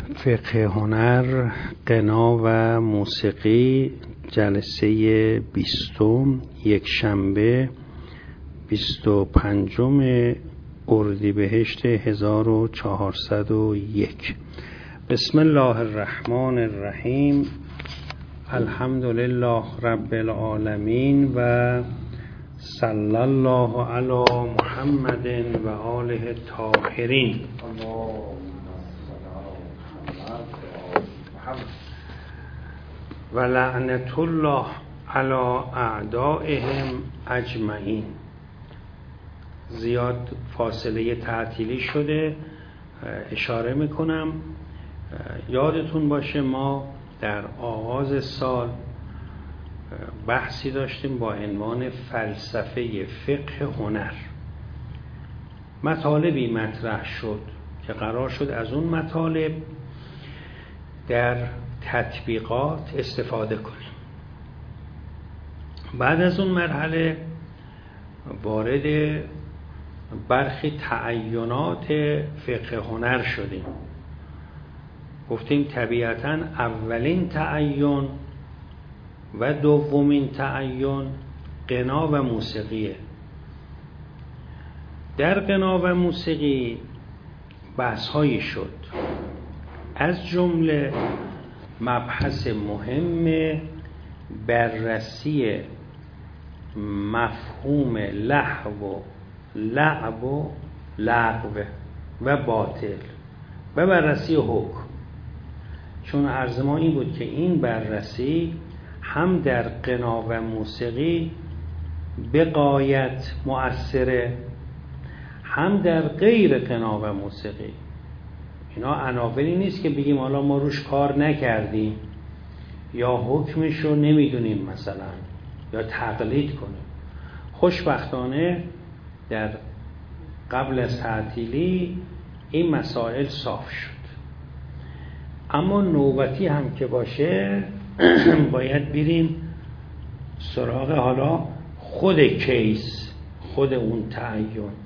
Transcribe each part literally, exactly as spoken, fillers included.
فقه هنر، غنا و موسیقی، جلسه بیستم، یک شنبه بیست و پنجم اردیبهشت هزار و چهارصد و یک. بسم الله الرحمن الرحیم. الحمد لله رب العالمین و صلی الله علی محمد و آله الطاهرین. و لعنت الله علی اعدائهم اجمعین. زیاد فاصله تعطیلی شده، اشاره میکنم. یادتون باشه ما در آغاز سال بحثی داشتیم با عنوان فلسفه فقه هنر. مطالبی مطرح شد که قرار شد از اون مطالب در تطبیقات استفاده کنیم. بعد از اون مرحله وارد برخی تعینات فقه هنر شدیم. گفتیم طبیعتاً اولین تعین و دومین تعین غنا و موسیقیه. در غنا و موسیقی بحث‌هایی شد، از جمله مبحث مهم بررسی مفهوم لهو و لعب و لغو و باطل و بررسی حکم. چون عرض ما این بود که این بررسی هم در غنا و موسیقی به غایت مؤثره، هم در غیر غنا و موسیقی. اینا عناوینی نیست که بگیم حالا ما روش کار نکردیم یا حکمش رو نمیدونیم مثلا یا تقلید کنیم. خوشبختانه در قبل از تعطیلی این مسائل صاف شد. اما نوبتی هم که باشه باید بریم سراغ حالا خود کیس، خود اون تعین.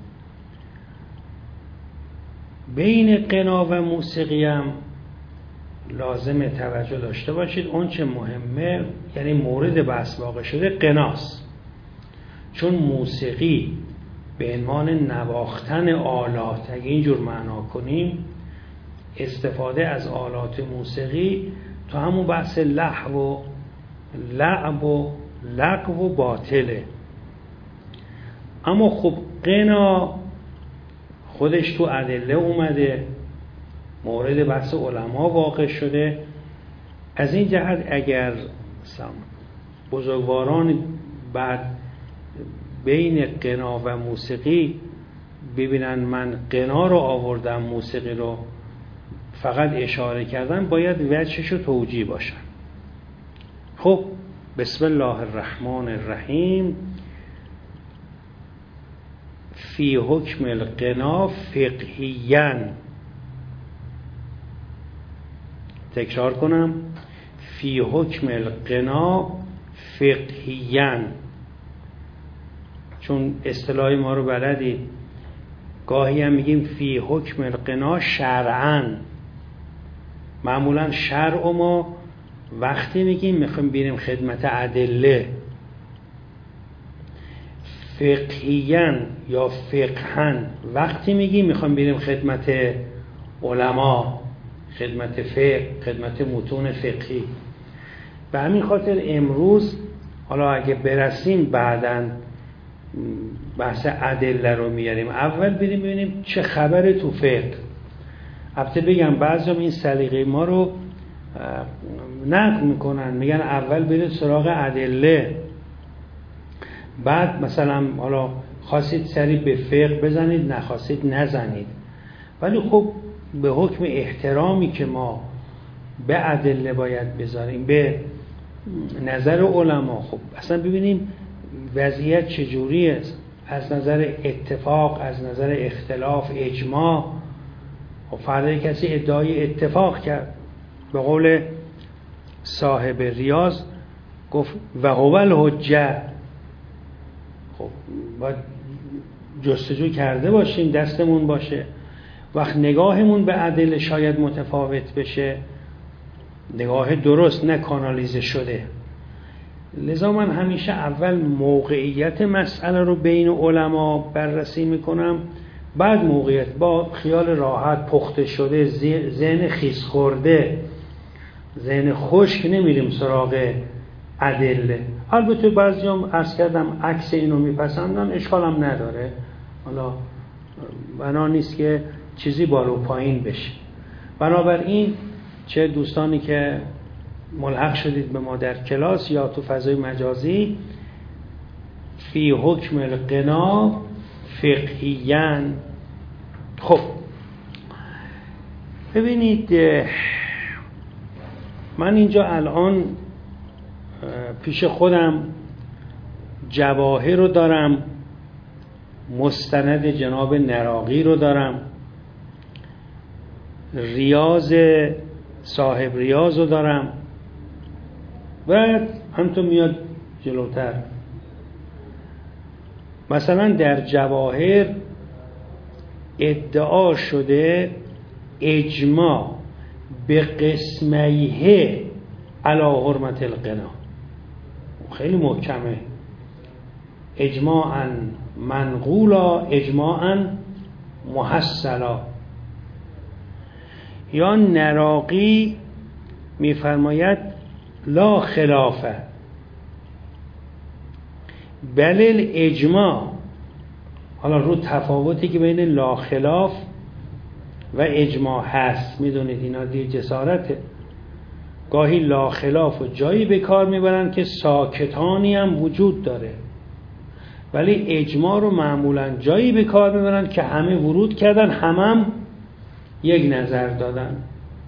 بین غنا و موسیقی هم لازم توجه داشته باشید. اون چه مهمه، یعنی مورد بحث واقع شده غناست، چون موسیقی به عنوان نواختن آلات، اگه اینجور معنا کنیم، استفاده از آلات موسیقی تو همون بحث لهو و لعب و لغو و باطله. اما خب غنا خودش تو ادله اومده، مورد بحث علما واقع شده. از این جهت اگر بزرگواران بعد بین غنا و موسیقی ببینن من غنا رو آوردم موسیقی رو فقط اشاره کردم، باید وجهش رو توجیه باشن. خب بسم الله الرحمن الرحیم. فی حکم الغنا فقهیاً. تکرار کنم، فی حکم الغنا فقهیاً. چون اصطلاح ما رو بلدید، گاهی هم میگیم فی حکم الغنا شرعاً. معمولاً شرع ما وقتی میگیم میخوایم بریم خدمت ادله. فقهیاً یا فقهاً وقتی میگیم میخوایم بریم خدمت علما، خدمت فقه، خدمت متون فقهی. به همین خاطر امروز حالا اگه برسیم بعداً بحث ادله رو میاریم، اول بریم ببینیم چه خبره تو فقه. البته بگم بعضی‌ها این سلیقه ما رو نقد میکنن، میگن اول برید سراغ ادله، بعد مثلا حالا خواستید سری به فقه بزنید، نخواستید نزنید. ولی خب به حکم احترامی که ما به ادله باید بذاریم، به نظر علما، خب اصلا ببینیم وضعیت چجوری است از نظر اتفاق، از نظر اختلاف، اجماع. خب فردا کسی ادعای اتفاق کرد، به قول صاحب ریاض گفت و هو الحجه. خب باید جستجو کرده باشیم، دستمون باشه. وقت نگاهمون به ادله شاید متفاوت بشه، نگاه درست نه کانالیزه شده. لذا من همیشه اول موقعیت مسئله رو بین علما بررسی میکنم، بعد موقعیت با خیال راحت پخته شده، ذهن خیس خورده، ذهن خشک نمیریم سراغ ادله. البته بعضیام عرض کردم عکس اینو میپسندن، اشکالم نداره، حالا بنا نیست که چیزی بالا و پایین بشه. بنابراین چه دوستانی که ملحق شدید به ما در کلاس یا تو فضای مجازی، فی حکم القنا فقهیاً. خب ببینید من اینجا الان پیش خودم جواهر رو دارم، مستند جناب نراقی رو دارم، ریاض صاحب ریاض رو دارم و همینطور میاد جلوتر. مثلا در جواهر ادعا شده اجماع به قسمیه علی حرمت القنا، خیلی محکمه، اجماعاً منقولا اجماعاً محصلا. یا نراقی میفرماید لا خلافه بل الاجماع. حالا رو تفاوتی که بین لا خلاف و اجماع هست، میدونید اینا دیگه جسارته. گاهی لا خلاف و جایی به کار میبرن که ساکتانی هم وجود داره، ولی اجماع رو معمولا جایی به کار میبرن که همه ورود کردن، همه هم یک نظر دادن.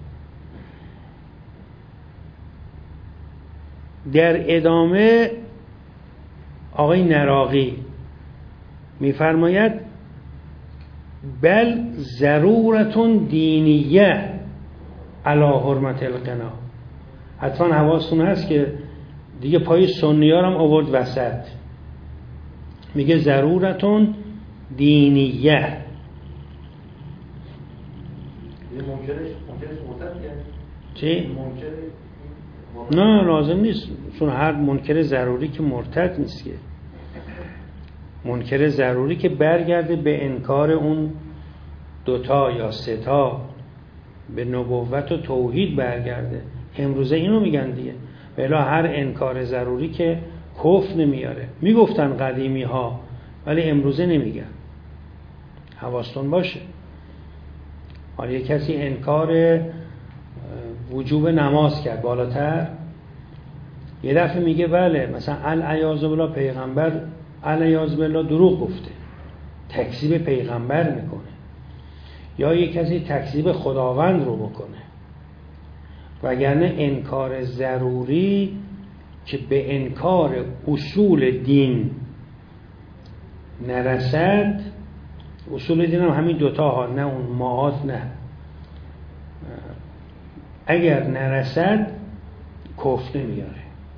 در ادامه آقای نراقی میفرماید بل ضرورتون دینیه علی حرمت القنا. حتما حواستون هست که دیگه پای سنی ها هم آورد وسط، میگه ضرورتون دینیه. چی؟ نه لازم نیست، چون هر منکر ضروری که مرتد نیست، که منکر ضروری که برگرده به انکار اون دوتا یا ستا، به نبوت و توحید برگرده. امروزه اینو میگن دیگه، بلا هر انکار ضروری که کفر نمیاره. میگفتن قدیمی ها ولی امروزه نمیگن، حواستون باشه. حالا یک کسی انکار وجوب نماز کرد بالاتر، یه دفعه میگه بله مثلا العیاذ بالله پیغمبر العیاذ بالله دروغ گفته، تکذیب پیغمبر میکنه. یا یک کسی تکذیب خداوند رو بکنه. وگرنه انکار ضروری که به انکار اصول دین نرسد، اصول دین هم همین دوتا ها، نه اون ماهات، نه، اگر نرسد کفر نمیاره.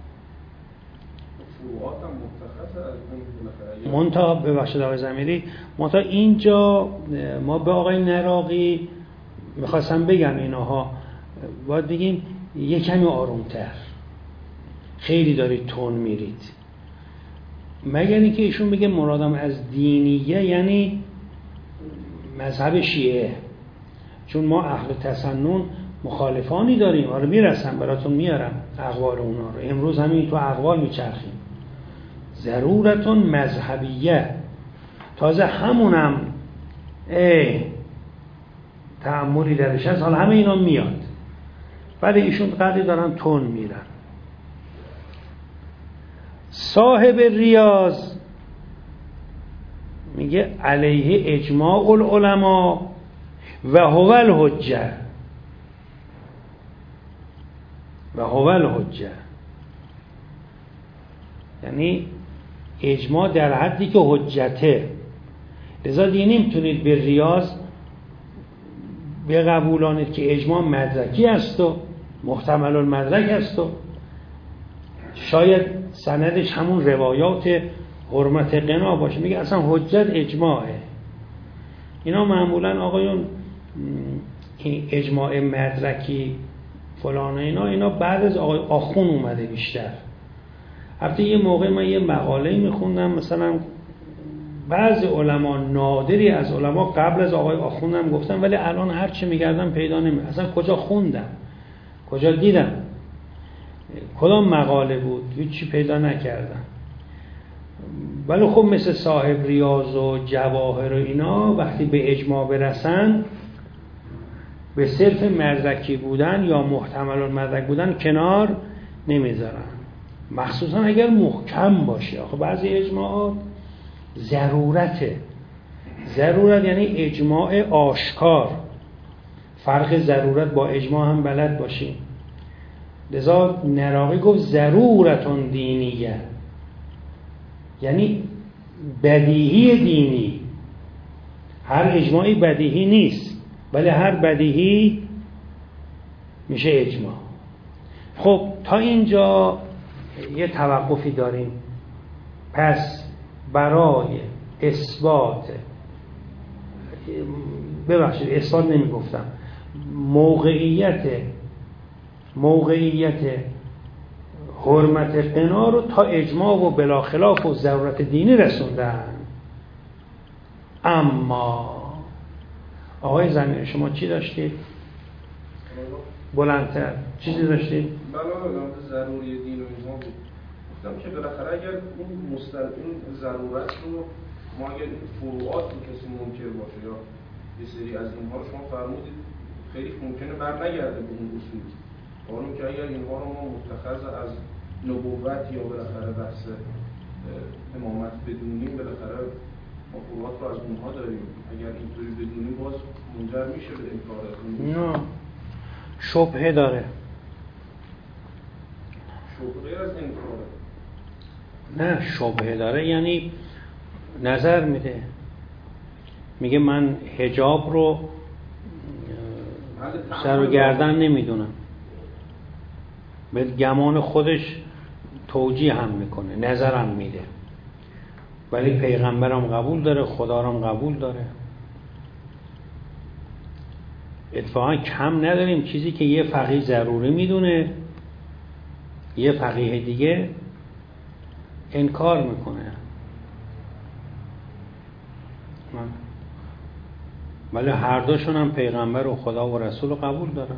منتها ببخشید آقای زمیری، منتها اینجا ما به آقای نراقی میخواستم بگم اینها باید بگیم یک کمی آرومتر، خیلی دارید تون میرید. مگر اینکه ایشون بگه مرادم از دینیه یعنی مذهب شیعه، چون ما اهل تسنن مخالفانی داریم. آره میرسم براتون، میارم اقوال اونا رو، امروز همین تو اقوال میچرخیم. ضرورتون مذهبیه، تازه همونم ای تأملی درش هست، حالا همه اینا میاد، ولی ایشون قدری دارن تون میرن. صاحب ریاض میگه علیه اجماع العلماء و هو الحجه و هو الحجه، یعنی اجماع در حدی که حجته. لذا دیگه نمیتونید به ریاض بقبولانید که اجماع مدرکی است و محتمل المدرک است و شاید سندش همون روایات حرمت قنا باشه. میگه اصلا حجت اجماعه. اینا معمولا آقایون این اجماع مدرکی فلان اینا اینا بعد از آقای آخون اومده بیشتر. البته یه موقع من یه مقاله میخوندم مثلا بعضی علما، نادری از علما قبل از آقای آخون هم گفتن، ولی الان هر چی میگردم پیدا نمی اصلا کجا خوندم، کجا دیدم، کدام مقاله بود، هیچی پیدا نکردم. ولی خب مثل صاحب ریاض و جواهر و اینا وقتی به اجماع برسن به صرف مدرکی بودن یا محتمل المدرک بودن کنار نمیذارن، مخصوصا اگر محکم باشه. آخه بعضی اجماعات ضرورته، ضرورت یعنی اجماع آشکار، فرق ضرورت با اجماع هم بلد باشیم. لذا نراقی گفت ضرورتون دینیه، یعنی بدیهی دینی. هر اجماعی بدیهی نیست، ولی هر بدیهی میشه اجماع. خب تا اینجا یه توقفی داریم. پس برای اثبات، ببخشید اثبات نمی گفتم، موقعیت موقعیت حرمت قنا رو تا اجماع و بلاخلاف و ضرورت دینی رسوندن. اما آقای زمیر شما چی داشتید؟ بلندتر چیزی داشتید؟ بله ضروری دین و اینها بود. گفتم که بالاخره اگر اون مستل این ضرورت رو ما اگر این فروعات رو کسی منکر باشه یا یه سری از اینها رو شما فرمودید خیلی ممکنه بر نگرده به اون اصول. قانون که اگر اینها رو ما متخذ از نبوت یا بالاخره بحث امامت بدونیم، بالاخره ما فروعات رو از اونها داریم. اگر اینطوری بدونیم باز منجر میشه به انکار از نه، شبهه داره. شبهه از انکاره؟ نه، شبهه داره یعنی نظر میده، میگه من حجاب رو سر و گردن نمیدونم، به گمان خودش توجیه هم میکنه، نظرم میده، ولی پیغمبرم قبول داره، خدارم قبول داره. اتفاقا کم نداریم چیزی که یه فقیه ضروری میدونه یه فقیه دیگه انکار میکنه. ولی هر دوشون هم پیغمبر و خدا و رسول قبول دارن.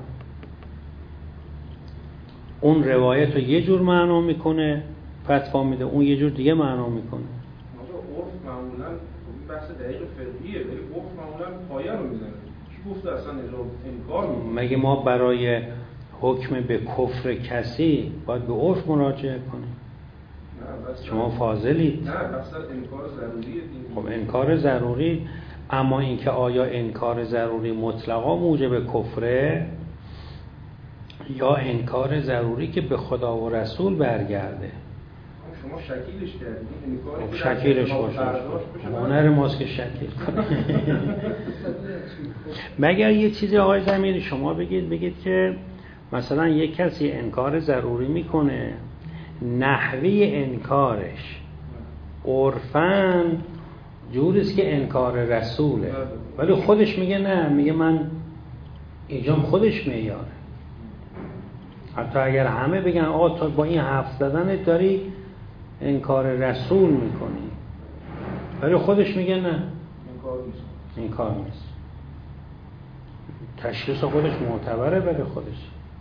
اون روایت رو یه جور معنا میکنه فتوا میده، اون یه جور دیگه معنا میکنه. عرف معمولا بحث دقیق فقهیه، ولی عرف معمولا پایه رو میزنه. کی گفته اصلا انکار میکنه؟ مگه ما برای حکم به کفر کسی باید به عرف مراجعه کنیم؟ شما فاضلید. نه، اصلا انکار ضروریه. خب انکار ضروری، اما اینکه آیا انکار ضروری مطلقا موجب کفره یا انکار ضروری که به خدا و رسول برگرده؟ شما شکیلش کردید. خب شکیلش باشه، هنر ماست که شکیل کنه. مگر یه چیزی آقای زمیر شما بگید بگید که مثلا یک کسی انکار ضروری میکنه، نحوی انکارش عرفاً جوریست که انکار رسوله، ولی خودش میگه نه، میگه من اینجام خودش معیاره. حتی اگر همه بگن آقا تو با این حرف زدنت داری انکار رسول میکنی، ولی خودش میگه نه، انکار نیست. تشخیص خودش معتبره برای خودش.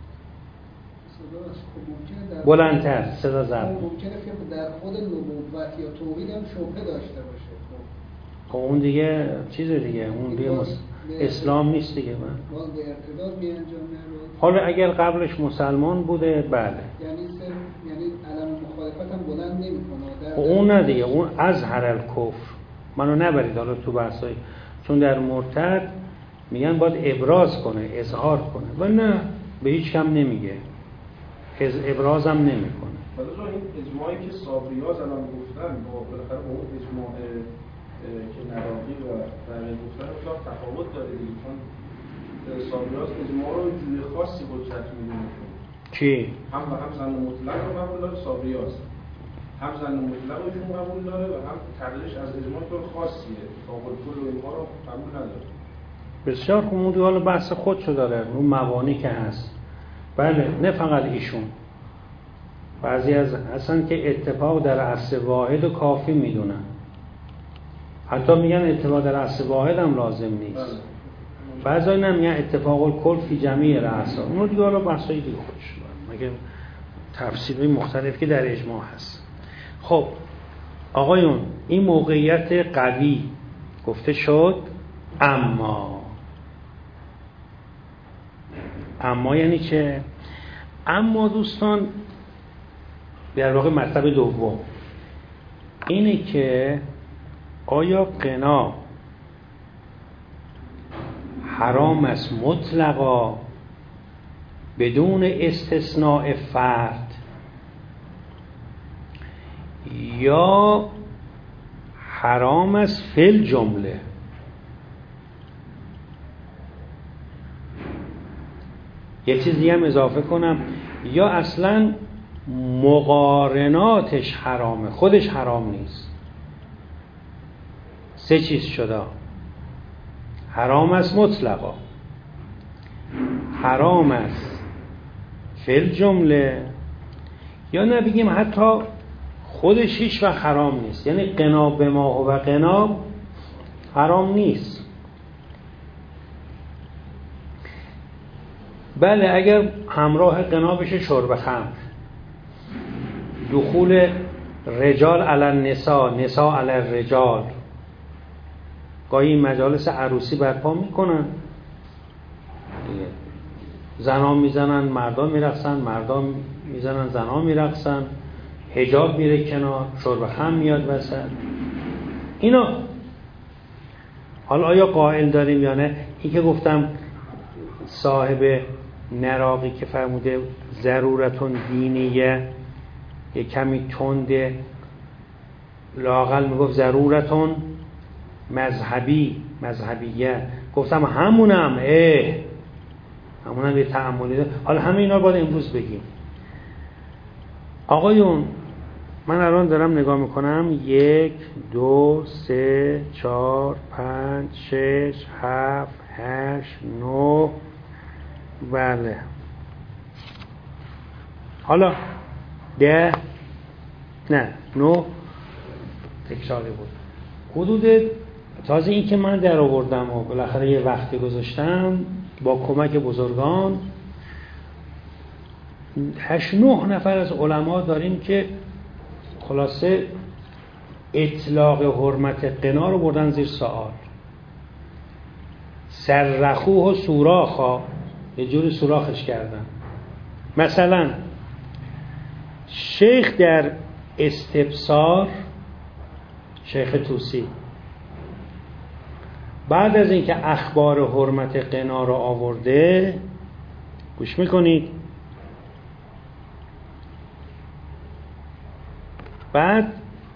بلندتر صدا ضبط. ممکنه که در خود نبوت یا توحید هم شبهه داشته باشه. خب اون دیگه چیز دیگه، اون دیگه مس... اسلام نیست دیگه. من باز به ارتداد بیانجامه. حالا اگر قبلش مسلمان بوده بله، یعنی سر یعنی علم مخالفت هم بلند نمی‌کنه. خب اون نه دیگه، اون اظهر الکفر. منو نبرید حالا تو بحثای، چون در مرتد میگن باید ابراز کنه، اظهار کنه، و نه به هیچ کم نمیگه، از ابراز هم نمیکنه. حالا این اجماعی که صابریاز الان گفتن با بالاخره با اون اجماع که نراقی و بقیه گفتن اصلا تفاوت داره دیگه، چون صابریاز اجماع رو جوی خاصی حجت میدونه. چی؟ هم و هم زن مطلق رو قبول داره صابریاز، هم زن مطلق رو ایشون قبول داره و هم تقلیلش از اجماع طور خاصیه، تفاوت کل و اینها رو قبول نداره. بسیار خوب. حالا بحث خودشو داره، اون موانی که هست. بله، نه فقط ایشون، بعضی از اصلا که اتفاق در اصل واحد و کافی میدونن، حتی میگن اتفاق در اصل واحد هم لازم نیست. بعضی نمیگن اتفاق الکل فی جمیع رأسا. اون دیگه حالا بحثای دیگه خودش داره، مگه تفسیرهای مختلف که در اجماع هست. خب آقایون، این موقعیت قوی گفته شد. اما اما یعنی چه؟ اما دوستان در واقع مطلب دوم اینه که آیا قنا حرام است مطلقا بدون استثناء فرد، یا حرام است فی الجمله؟ یه چیزی هم اضافه کنم، یا اصلا مقارناتش حرامه، خودش حرام نیست. سه چیز شده: حرام است مطلقا، حرام است فی الجمله، یا نه بگیم حتی خودش هیچ وقت حرام نیست، یعنی قنا به ما و قنا حرام نیست. بله، اگر همراه قنا بشه شرب خمر، دخول رجال علی النساء، نساء علی الرجال، گاهی مجالس عروسی برپا میکنن، زنان میزنن مردان میرقصن، مردان میزنن زنان میرقصن، حجاب میره کنار، شرب خمر میاد وسط. اینا حالا آیا قائل داریم یا نه؟ این که گفتم صاحب نراقی که فرموده ضرورتون دینیه، یه کمی تنده، لااقل میگفت ضرورتون مذهبی، مذهبیه. گفتم همونم، اه همونم یه تأملی ده. حالا همه اینا رو باید امروز بگیم. آقایون، من الان دارم نگاه میکنم، یک دو سه چهار پنج شش هفت هشت نه، بله حالا ده، نه نه تکراری بود حدود. تازه این که من در آوردم و بالاخره یه وقتی گذاشتم با کمک بزرگان، هشت نه نفر از علما داریم که خلاصه اطلاق حرمت قنا رو بردن زیر سوال. سرخوه و سوراخا، یه جوری سوراخش کردن. مثلا شیخ در استبصار، شیخ طوسی، بعد از اینکه اخبار حرمت قنا رو آورده، گوش میکنید، بعد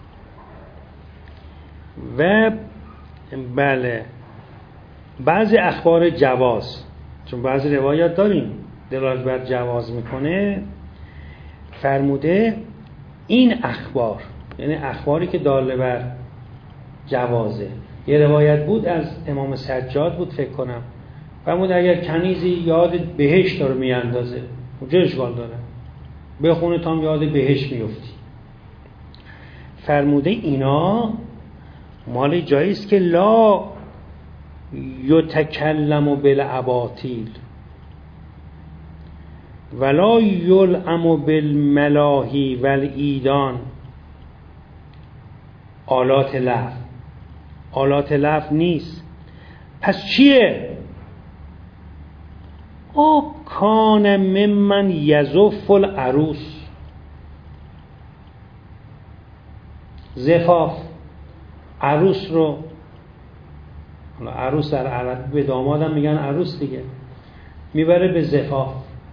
و بله بعضی اخبار جواز، چون بعضی روایات داریم دلالت بر جواز میکنه، فرموده این اخبار، یعنی اخباری که داله بر جوازه. یه روایت بود از امام سجاد بود فکر کنم، فرموده اگر کنیزی یاد بهشت رو میاندازه، اونجا اشکال داره، بخونه تا هم یاد بهشت میفتی. فرموده اینا مال جاییست که لا یتکلم بالاباطیل ولا یلعم بالملاهی والایدان. آلات لهو، آلات لهو نیست. پس چیه؟ او کان ممن یزف العروس، زفاف، عروس رو، عروس در عرب به دامادم میگن عروس دیگه، میبره به زفاف.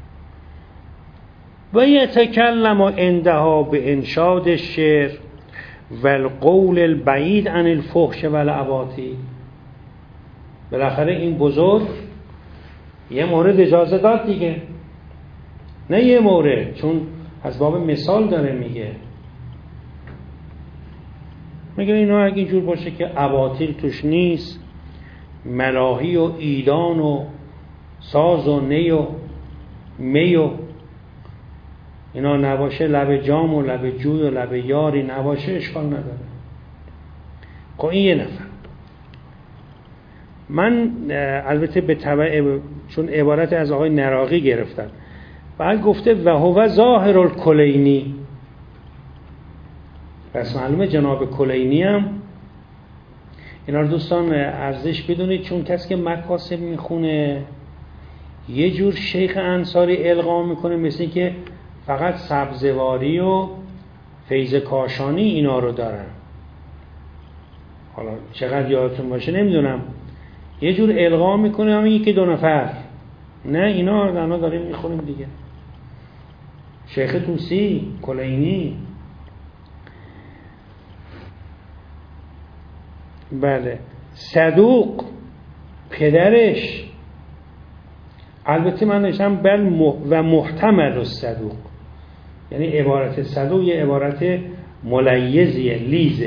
و یتکلم عندها به انشاد الشعر و القول البعید عن الفحش و الاباطیل. بالاخره این بزرگ یه مورد اجازه داد دیگه، نه یه مورد، چون از باب مثال داره میگه. میگه اینا اگه اینجور باشه که اباطیل توش نیست، ملاهی و ایدان و ساز و نی و می و اینا نباشه، لب جام و لب جوی و لب یاری نباشه، اشکال نداره. خب این یه نفر. من البته به تبع چون عبارت از آقای نراقی گرفتم، بعد گفته و هو ظاهر الکلینی. پس معلومه جناب کلینی هم اینا رو دوستان ارزش بدونید، چون کسی که مکاسب میخونه یه جور شیخ انصاری القا میکنه، مثل که فقط سبزواری و فیض کاشانی اینا رو دارن. حالا چقدر یادتون باشه نمیدونم، یه جور القا میکنه همین یکی دو نفر. نه، اینا رو داریم میخونیم دیگه. شیخ طوسی، کلینی. بله. صدوق پدرش، البته من نوشتم بل و محتمل الصدوق، یعنی عبارت صدوق یه عبارت ملیزیه، لیزه.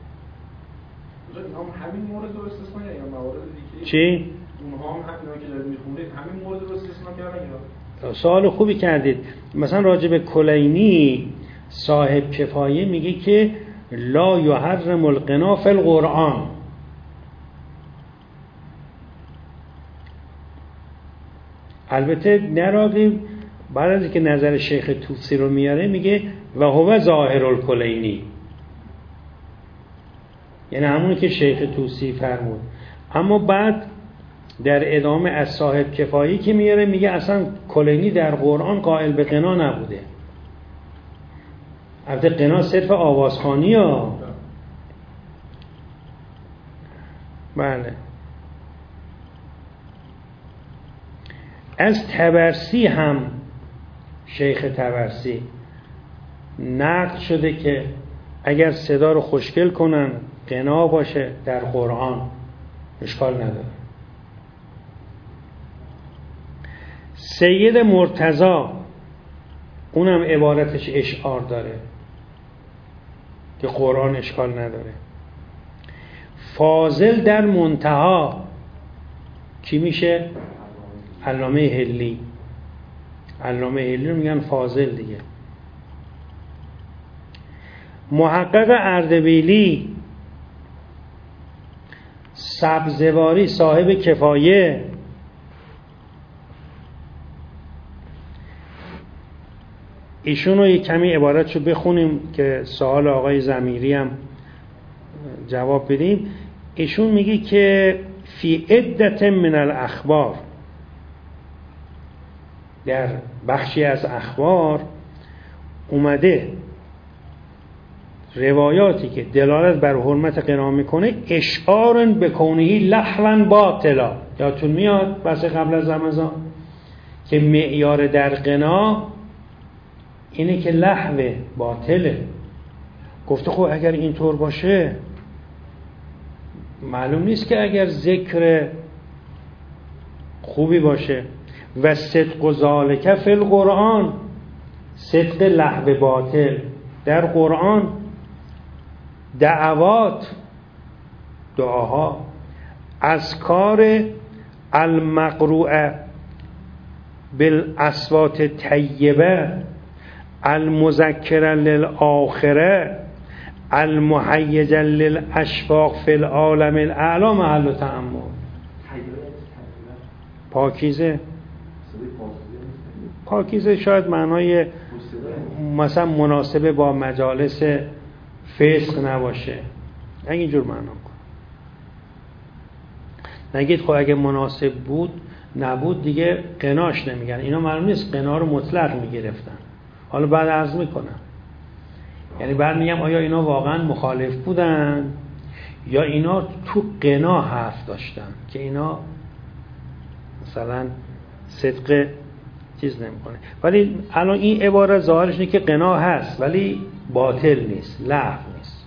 همین مورد رو استثنا یا موارد دیگه؟ چی؟ اونها هم همینا که دارید میخونید همین مورد رو استثنا کردن یا؟ سوال خوبی کردید. مثلا راجع به کلینی صاحب کفایه میگه که لا یحرم الغنا فی القرآن. البته نراقی بعد از اینکه نظر شیخ طوسی رو میاره میگه و هو ظاهر الکلینی، یعنی همونی که شیخ طوسی فرمود. اما بعد در ادامه از صاحب کفایی که میاره میگه اصلا کلینی در قرآن قائل به غنا نبوده. البته غنا صرف آوازخوانی ها. بله. از طبرسی هم، شیخ طبرسی نقل شده که اگر صدا رو خوشگل کنن غنا باشه در قرآن اشکال نداره. سید مرتضی اونم عبارتش اشعار داره که قرآن اشکال نداره. فاضل در منتها کی میشه؟ علامه هلی. علامه هلی رو میگن فاضل دیگه. محقق اردبیلی، سبزواری صاحب کفایه، ایشون رو یک کمی عبارتشو بخونیم که سوال آقای ضمیری هم جواب بدیم. ایشون میگه که فی عدت من الاخبار، در بخشی از اخبار اومده روایاتی که دلالت بر حرمت غنا میکنه، اشعار به کونه لحوا باطلا. یادتون میاد بس قبل از رمضان که معیار در غنا اینه که لحو باطله. گفته خب اگر اینطور باشه معلوم نیست که اگر ذکر خوبی باشه. و صدق ذالک فی القرآن، صدق لحو باطل در قرآن، دعوات دعاها، اذکار المقروءه بالاصوات طیبه المذکره للآخره المهیجه للاشفاق فی العالم الاعلی محل تأمل. پاکیزه، پاکیزه شاید معنای مثلا مناسبه با مجالس فسق نباشه، اینجور معنا کن. نگید خب اگه مناسب بود نبود دیگه قناش نمیگن. اینا معلوم نیست قنا رو مطلق میگرفتن. حالا بعد عرض میکنم، یعنی بعد میگم آیا اینا واقعا مخالف بودن یا اینا تو قنا حرف داشتن که اینا مثلا صدق چیز نمیکنه. ولی الان این عبارت ظاهرش اینه که قنا هست ولی باطل نیست، لغو نیست.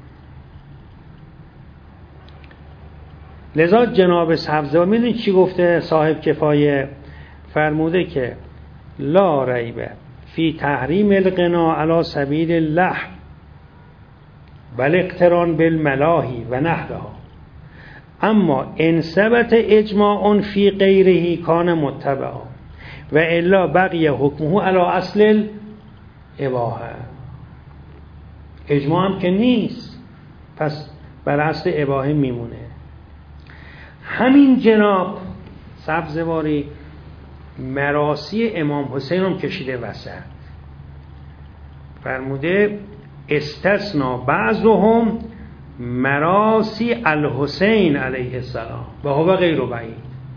لذا جناب سبزواری میدونید چی گفته؟ صاحب کفایه فرموده که لا ریبه فی تحریم الغنا علی سبیل اللحو بل اقتران بالملاهی و نحوها، اما ان ثبت اجماع فی غیره کان متبعا و الا بقی حکمه علی اصل الاباحه. اجماع هم که نیست، پس بر اصل اباحه میمونه. همین جناب سبزواری مراسی امام حسین هم کشیده وسط، فرموده استثنا بعضهم مراسی الحسین علیه السلام و هو غیر بعید.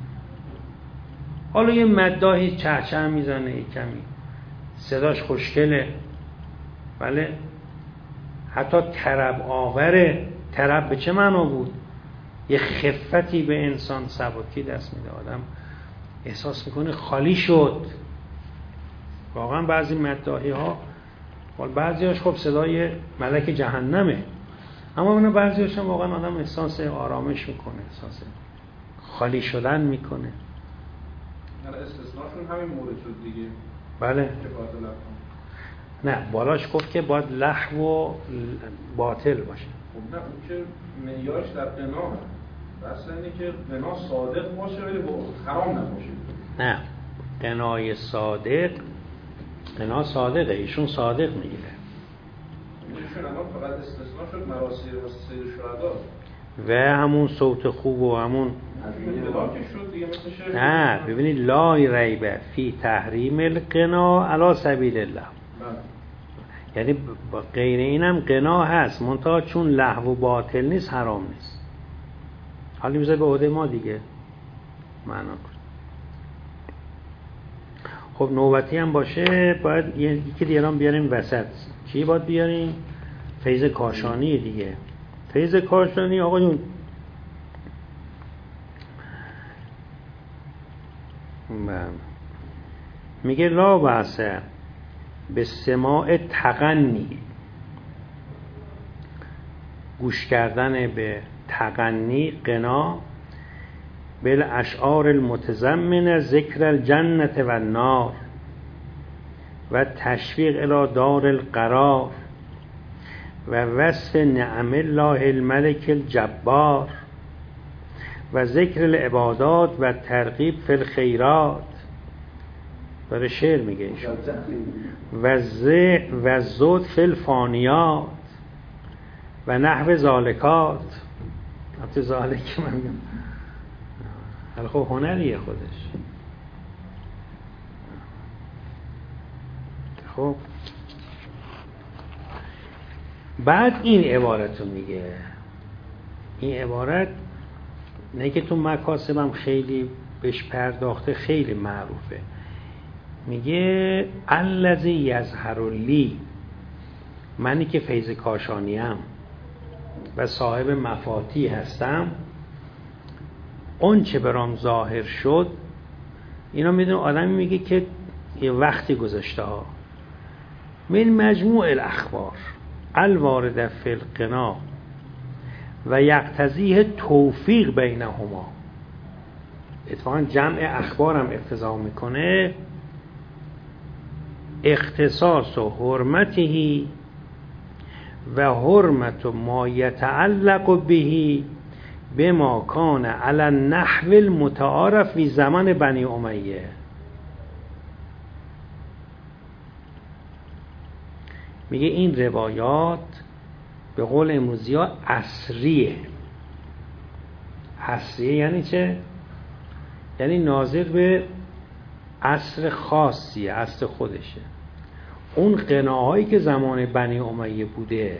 حالا یه مداحی چهچه میزنه، یه کمی صداش خوشگله، بله، حتی طرب آوره. طرب به چه معنا بود؟ یه خفتی به انسان، سبکی دست میده، آدم احساس میکنه خالی شد. واقعا بعضی مداحی ها، بعضی هاش خب صدای ملک جهنمه، اما اون بعضی هاش هم واقعا آدم احساس آرامش میکنه، احساس خالی شدن میکنه. یعنی استثناشون همین مورد شد دیگه. بله. نه بالاش گفت که باید لحو و باطل باشه. خب نه، اون که معیارش در قنا بس اینه که قنا صادق باشه ولی حرام نباشه. نه، قنای صادق، قنا صادقه، ایشون صادق میگیره. ایشون الان فقط استثناء شد مراسی سید الشهدا و همون صوت خوب و همون شد. نه ببینید لا ریب فی تحریم القنا علی سبیل الله، یعنی غیر اینم قنا هست، منتها چون لهو و باطل نیست حرام نیست. حالی میذاره به عهده ما دیگه معنا کن. خب نوبتی هم باشه باید یکی دیگه هم بیاریم وسط. چی باید بیاریم؟ فیض کاشانی دیگه. فیض کاشانی آقایون میگه لا بحثه به سماع تغنی، گوش کردن به تغنی قنا بالاشعار المتضمنه ذکر الجنت و النار و تشویق الی دار القرار و وصف نعم الله الملک الجبار و ذکر العبادات و ترغیب فی الخیرات. برای شعر میگه ایشون و زود فی الفانیات و نحو ذالکات. حتی ذالک من میگم حالا خب هنریه خودش. خب بعد این عبارت رو میگه، این عبارت نه که تو مکاسبم خیلی بهش پرداخته، خیلی معروفه. میگه الذی یظهر لی، منی که فیض کاشانیم و صاحب مفاتی هستم، اون چه برام ظاهر شد. اینا میدونه آدمی میگه که یه وقتی گذاشته ها من مجموع الاخبار الوارده فی القنا و یقتضیه توفیق بینهما. اتفاقا جمع اخبارم اقتضا میکنه اختصاص و حرمته و حرمت ما یتعلق به بما کان علی النحو المتعارف فی زمان بنی امیه. میگه این روایات به قول امروزی ها عصریه. عصریه یعنی چه؟ یعنی ناظر به عصر خاصیه، عصر خودشه. اون قناهایی که زمان بنی امیه بوده،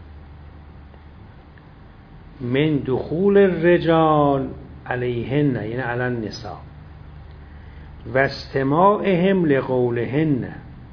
من دخول الرجال علیهن، یعنی علی النساء، و استماعهم لقولهن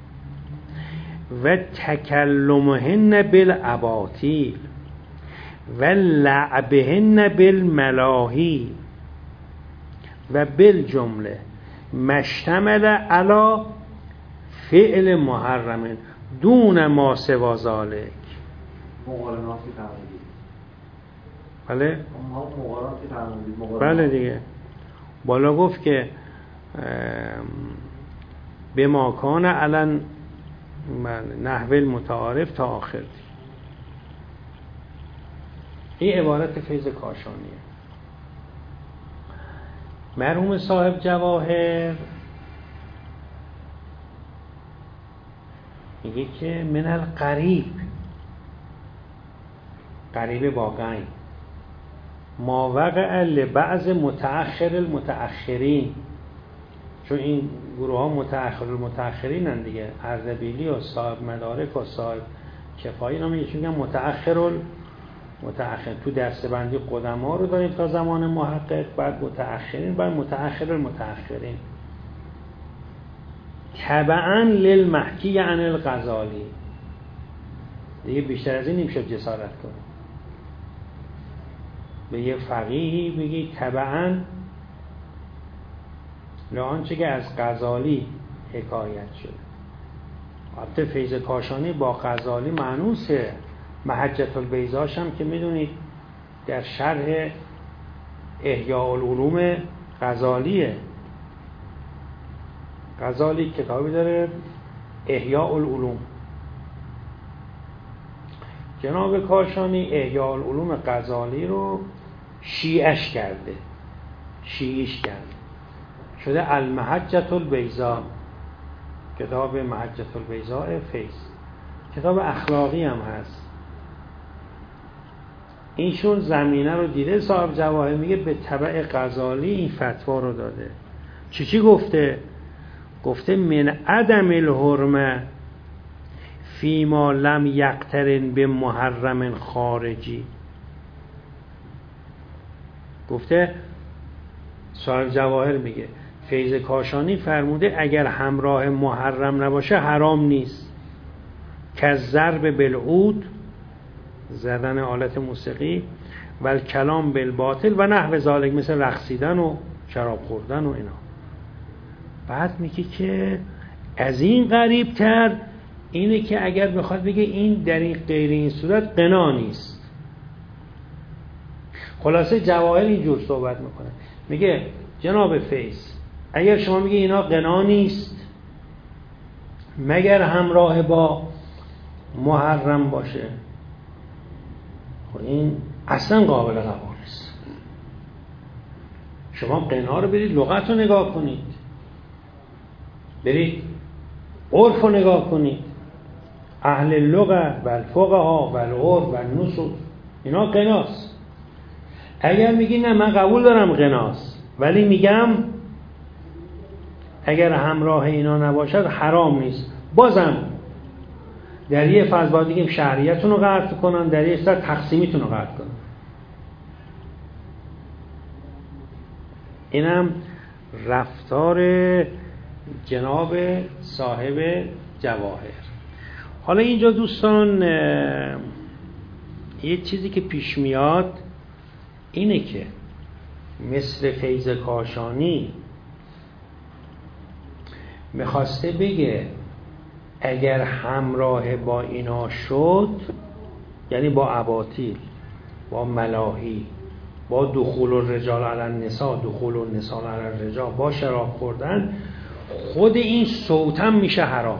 و تکلمهن بالاباطیل و لعبهن بالملاهی و بالجمله مشتمل علی فعل محرم دون ما سوا ذالک. مقارناتی فرمودید. بله؟ مقارناتی فرمودید. بله دیگه. بالا گفت که به ما کان علن نحو المتعارف تا آخر دی. این عبارت فیض کاشانیه. مرحوم صاحب جواهر میگه که من القریب، قریب واقعی، ما وقع لبعض متأخر المتأخرین، چون این گروه ها متأخر المتأخرین هستند دیگه، اردبیلی و صاحب مدارک و صاحب کفایی اینا میگه، میگن متأخر المتأخر. تو دسته‌بندی قدما رو داریم تا زمان محقق، بعد متأخرین، بعد متأخر المتأخرین. تبعا للمحکی عن الغزالی، دیگه بیشتر از این نمیشه جسارت کنه به یه فقیهی بگی تبعا لآنچه که از غزالی حکایت شده. البته فیض کاشانی با غزالی مانوسه، محجة البیضاش هم که میدونید در شرح احیاء العلوم غزالیه. غزالی کتابی داره احیاء العلوم، جناب کاشانی احیاء العلوم غزالی رو شیعش کرده، شیعیش کرده، شده المحجة البیضاء، کتاب محجة البیضاء فیض، کتاب اخلاقی هم هست. اینشون زمینه رو دیده صاحب جواهر، میگه به تبع غزالی این فتوا رو داده. چی چی گفته؟ گفته من عدم الحرمه فیما لم یقترن به محرم خارجی. گفته صاحب جواهر میگه فیض کاشانی فرموده اگر همراه محرم نباشه حرام نیست، که ضرب بالعود، زدن آلت موسیقی، و کلام بالباطل و نحو ذالک، مثل رقصیدن و شراب خوردن و اینا. بعد میگه که از این قریب تر اینه که اگر بخواد بگه این در این غیر این صورت غنا نیست. خلاصه جواهر اینجور صحبت میکنه، میگه جناب فیض اگر شما میگه اینا غنا نیست مگر همراه با محرم باشه، خب این اصلا قابل قبول نیست. شما غنا رو برید لغت رو نگاه کنید، برید عرف رو نگاه کنید، اهل لغت و الفقها و العرف و النصوص اینا غناست. اگر میگی نه من قبول دارم غناست ولی میگم اگر همراه اینا نباشد حرام نیست، بازم در یه فاز باید بگیم شرعیتون رو قطع کنن، در یه فاز تقسیمیتون رو قطع کنن. اینم رفتار جناب صاحب جواهر. حالا اینجا دوستان یه چیزی که پیش میاد اینه که مثل فیض کاشانی میخواسته بگه اگر همراه با اینا شد، یعنی با اباطیل، با ملاهی، با دخول الرجال علی النساء، دخول النساء علی الرجال، با شراب خوردن، خود این صوتم میشه حرام.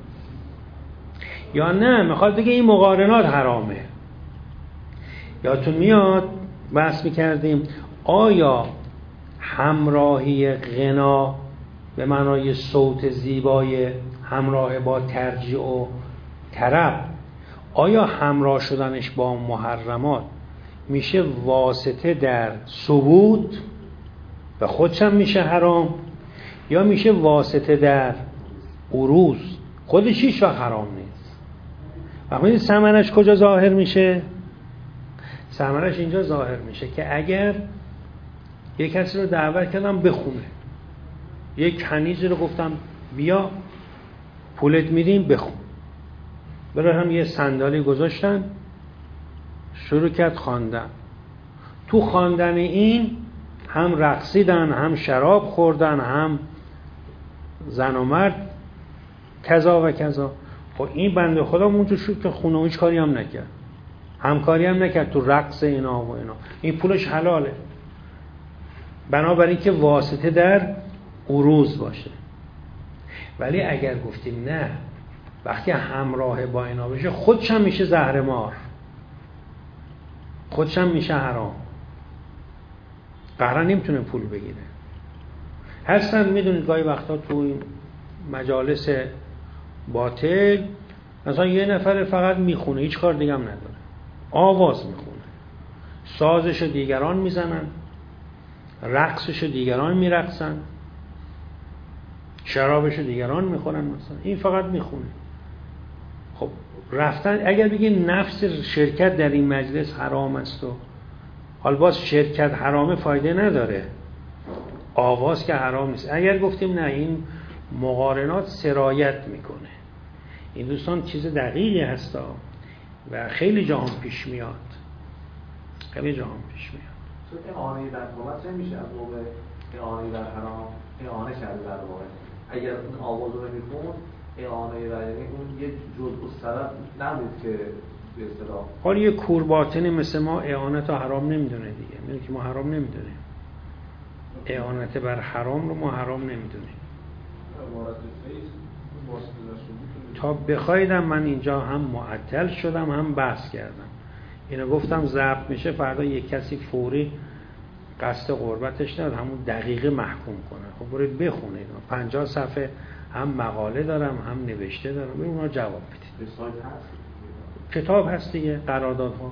یا نه میخواد بگه این مقارنات حرامه. یادتون میاد بحث میکردیم آیا همراهی غنا به معنای صوت زیبای همراه با ترجیع و طرب، آیا همراه شدنش با محرمات میشه واسطه در ثبوت و خودش هم میشه حرام، یا میشه واسطه در عروض خودش هیچ وقت حرام نیست؟ وقتی ثمرش کجا ظاهر میشه؟ ثمرش اینجا ظاهر میشه که اگر یک کسی رو دعوت کردم بخونه، یک کنیزی رو گفتم بیا پولت میدیم بخون، برای هم یه صندلی گذاشتن شروع کرد خواندن. تو خواندن این هم رقصیدن، هم شراب خوردن، هم زن و مرد کذا و کذا. خب این بنده خدا اونجا شد که خونه هیچ کاری هم نکرد، همکاری هم نکرد تو رقص اینا و اینا، این پولش حلاله. بنابراین که واسطه در عروض باشه. ولی اگر گفتیم نه، وقتی همراه با اینا بشه خودش هم میشه زهر مار، خودش هم میشه حرام، قهرا نمیتونه پول بگیره. هستن میدونید گاهی وقتا تو این مجالس باطل مثلا یه نفر فقط میخونه، هیچ کار دیگه هم نداره، آواز میخونه، سازشو دیگران میزنن، رقصشو دیگران میرقصن، شرابشو دیگران میخورن، مثلا این فقط میخونه. خب رفتن اگر بگی نفس شرکت در این مجلس حرام است و حال باز شرکت حرامه فایده نداره، آواز که حرام نیست. اگر گفتیم نه این مقارنات سرایت میکنه، این دوستان چیز دقیقی هستا و خیلی جاهم پیش میاد، خیلی جاهم پیش میاد. چون اعانه در حرمت نمیشه از موقع اعانه در حرام اعانه کرده در واقع. اگر اون آواز رو نمیخون اعانه در یعنی اون یک جزء السبب نبود که به اصطلاح حالا یه کورباطنی مثل ما اعانت رو حرام نمیدونه دیگه، میگه که ما حرام نمیدونیم، اعانت بر حرام رو ما حرام نمیدونیم. تا بخوایدم من اینجا هم معطل شدم هم بحث کردم، اینو گفتم ضبط میشه، فردا یک کسی فوری قصد قربتش نداره همون دقیقه محکوم کنه. خب برید بخونید، پنجاه صفحه هم مقاله دارم هم نوشته دارم، برید اونا جواب بدید. سایت هست کتاب هست دیگه، قراردادها،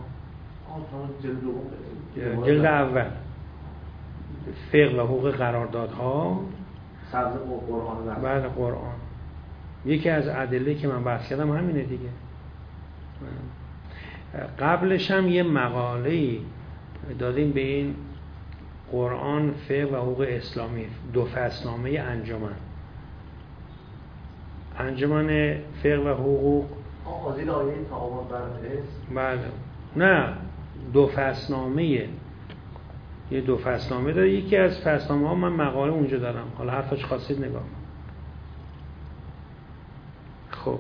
جلد جلد اول فقه و حقوق قراردادها، سبز قرآن بعد قرآن. یکی از ادله که من بحث کردم همینه دیگه. قبلش هم یه مقاله دادیم به این قرآن، فقه و حقوق اسلامی، دو فصلنامه انجمن انجمن فقه و حقوق آزیل آیه تعاون بر اسم. بله نه دو فصلنامه، یه دو فصلنامه داره، یکی از فصلنامه ها من مقاله اونجا دارم، حالا حرفش خواستید نگاه. خب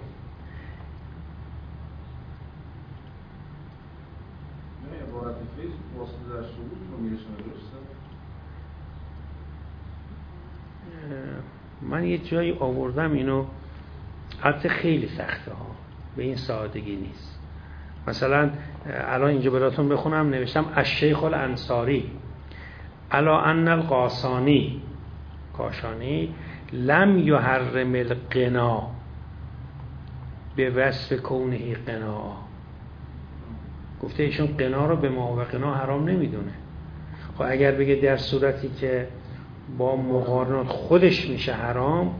من یه جایی آوردم اینو، حتی خیلی سخته ها، به این سادگی نیست. مثلا الان اینجا براتون بخونم، نوشتم الشیخ الانصاری الا ان القاسانی کاشانی لم یحرم القنا به وصف کونه قنا. گفته ایشون قنا رو به ما و قنا حرام نمیدونه. خب اگر بگه در صورتی که با مقارنات خودش میشه حرام،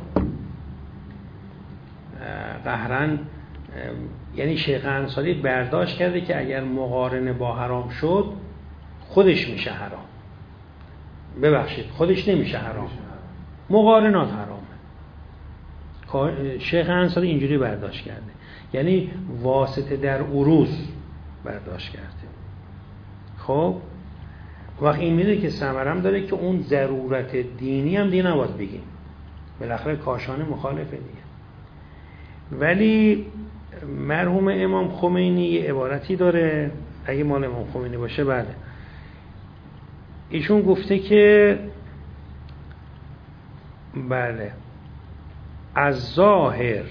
قهرن یعنی شیخ انصاری برداشت کرده که اگر مقارنه با حرام شد خودش میشه حرام. ببخشید خودش نمیشه حرام، مقارنات حرامه. شیخ انصاری اینجوری برداشت کرده، یعنی واسطه در عروض برداشت کرده. خب وقت این میده که ثمرم داره که اون ضرورت دینی هم دیگه نباید بگیم، بالاخره کاشانه مخالفه دیگه. ولی مرحوم امام خمینی یه عبارتی داره، اگه مال امام خمینی باشه بله، ایشون گفته که بله از ظاهر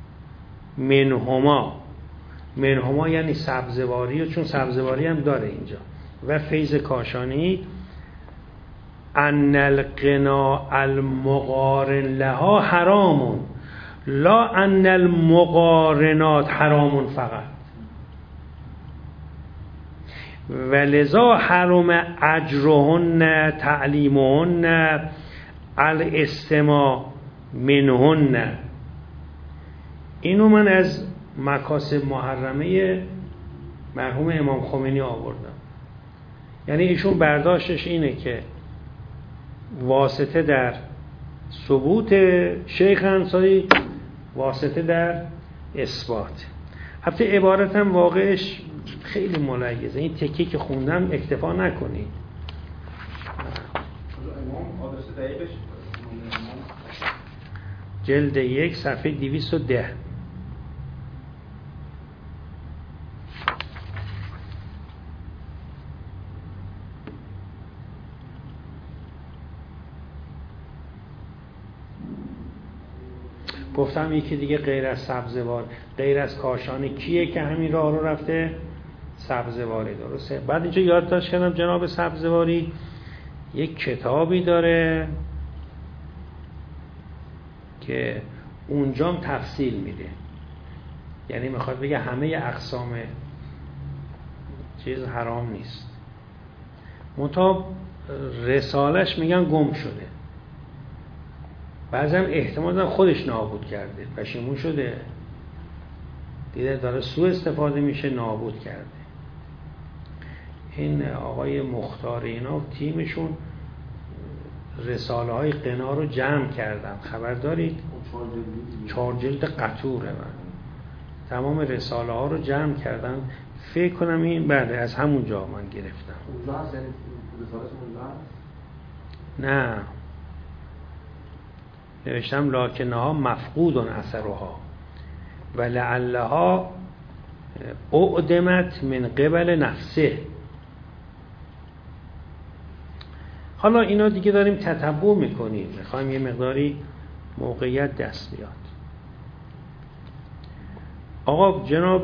منهما، منهما یعنی سبزواری، و چون سبزواری هم داره اینجا، و فیض کاشانی ان القنا المقارن لها حرامون لا ان المقارنات حرامون فقط، ولذا حرم اجرهن تعلیمهن الاستماع منهن. اینو من از مکاسب محرمه مرحوم امام خمینی آوردم. یعنی ایشون برداشتش اینه که واسطه در ثبوت، شیخ انصاری واسطه در اثبات. البته عبارتم واقعش خیلی ملیزه، این تکی که خوندم اکتفا نکنید. جلد یک صفحه دویست و ده. گفتم یکی دیگه غیر از سبزوار، غیر از کاشانی کیه که همین راه رو رفته؟ سبزواری. درسته. بعد اینجا یادداشت کردم جناب سبزواری یک کتابی داره که اونجام تفصیل میده، یعنی میخواد بگه همه اقسام چیز حرام نیست، منتها رسالش میگن گم شده، بعضی هم احتمال دارن خودش نابود کرده، پشیمون شده، دیده داره سوء استفاده میشه، نابود کرده. این آقای مختار اینا و تیمشون رساله های قنا رو جمع کردن، خبر دارید؟ چهار جلد قطوره من تمام رساله ها رو جمع کردن، فکر کنم این بعد از همون جا من گرفتم. نه نوشتم لکنها مفقود اثرها و لعلها اعدمت من قبل نفسه. حالا اینا دیگه داریم تتبع میکنیم، میخوایم یه مقداری موقعیت دست بیاد. آقا جناب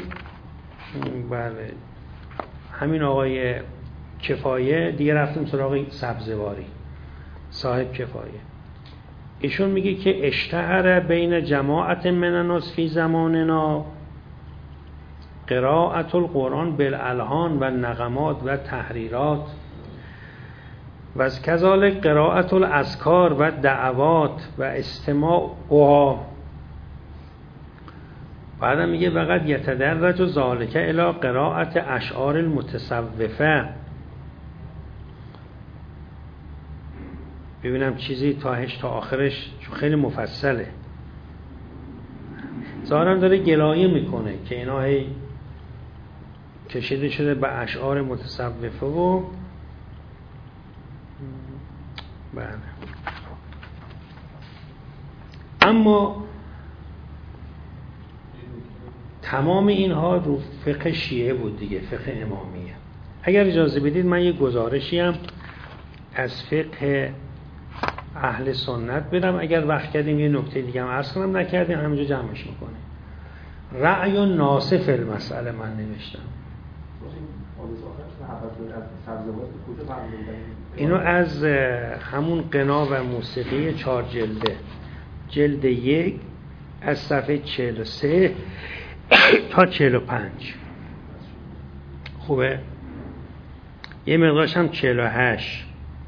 بله همین آقای کفایه دیگه، رفتیم سراغ سبزواری صاحب کفایه، ایشون میگه که اشتهر بین جماعت من الناس فی زماننا قراءت القرآن بالالحان و نغمات و تحریرات و از کذالک قراءت الاذکار و دعوات و استماعها. بعدم میگه فقط یتدرج ذالک الی قراءت اشعار المتصوفه. ببینم چیزی تاهش تا آخرش چون خیلی مفصله، ظاهرا داره گلایه میکنه که اینا هی کشیده شده به اشعار متصوفه و بله. اما تمام اینها رو فقه شیعه بود دیگه، فقه امامیه. اگر اجازه بدید من یه گزارشی هم از فقه اهل سنت بدم، اگر وقت کردیم یه نکته دیگه هم عرض کنم، نکردیم همینجا جمعش میکنیم. رأی و ناصف المسئله من نوشتم. اینو از همون قنا و موسیقی چهار جلده، جلد یک از صفحه چهل و سه تا چهل و پنج. خوبه؟ یه مقدارش هم چهل و هشت.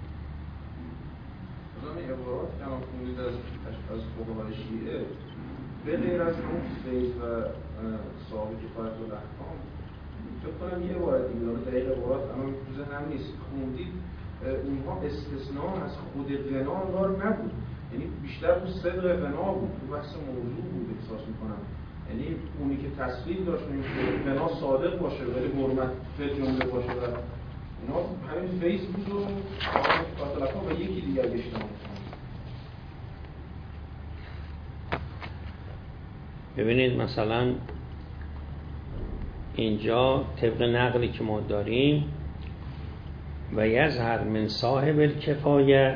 به غیر از همون فیض و صاحب کفایت و الاحکام فکر کنم یه عبارت دیگه داره، دقیق عبارت الان تو ذهنم نیست، خوندید اونها استثناء از خود غنا انگار نبود، یعنی بیشتر تو صدق غنا بود، تو بحث موضوع بود احساس میکنم، یعنی اونی که تصویر داشت این که غنا صادق باشه ولی حرمت فی جمله باشه و اینا همین فیض بود و کفایت و الاحکام و یکی دیگه اجتماع. ببینید مثلا اینجا طبق نقلی که ما داریم و یظهر من صاحب الکفایه